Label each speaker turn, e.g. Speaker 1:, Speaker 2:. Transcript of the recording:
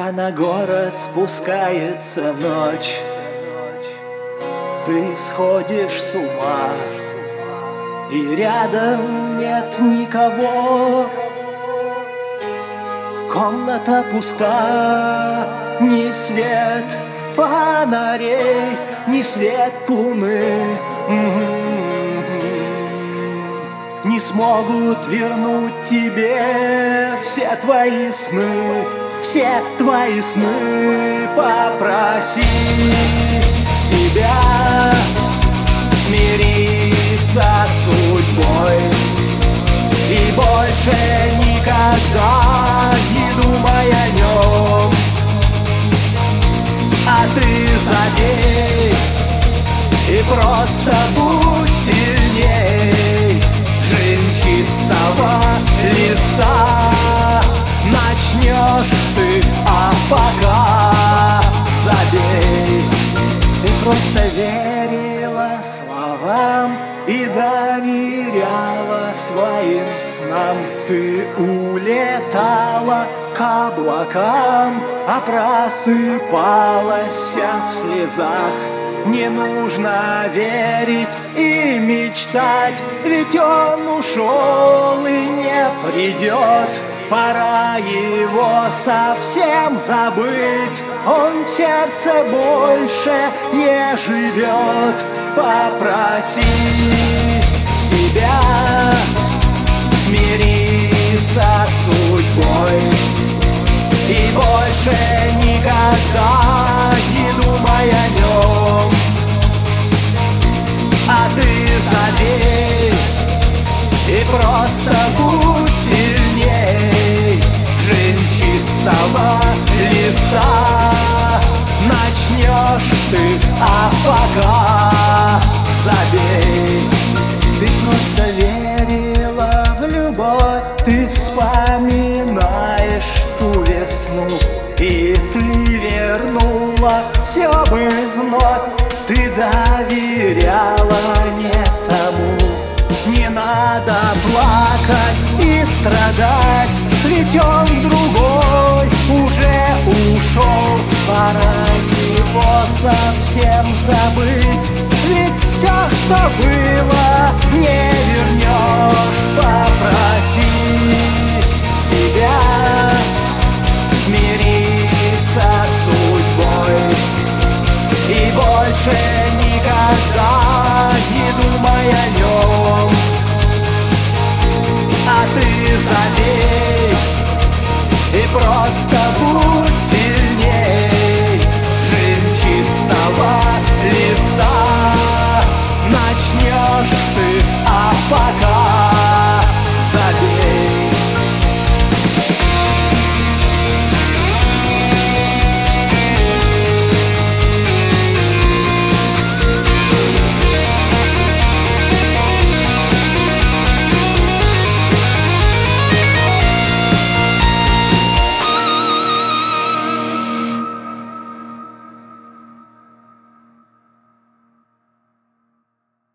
Speaker 1: Когда на город спускается ночь, ты сходишь с ума, и рядом нет никого. Комната пуста, ни свет фонарей, ни свет луны не смогут вернуть тебе все твои сны, все твои сны. Попроси себя смириться с судьбой и больше никогда не думай о нем. А ты забей и просто будь сильней. Жизнь чистого листа начнешь ты, а пока забей. Ты просто верила словам и доверяла своим снам. Ты улетала к облакам, а просыпалась в слезах. Не нужно верить и мечтать, ведь он ушел и не придет. Пора его совсем забыть, он в сердце больше не живет. Попроси себя смириться с судьбой и больше никогда не думай о нем. А ты забей и просто будь сильней. Жизнь чистого листа начнешь ты, а пока забей. Ты просто верила в любовь, ты вспоминаешь ту весну, и ты вернула все бы вновь. Ты доверяла не тому. Не надо плакать и страдать, ведь он другой уже ушел. Пора его совсем забыть, ведь все, что было, не вернешь. Попроси себя смириться с судьбой и больше никогда не думай о нем. А ты забей и просто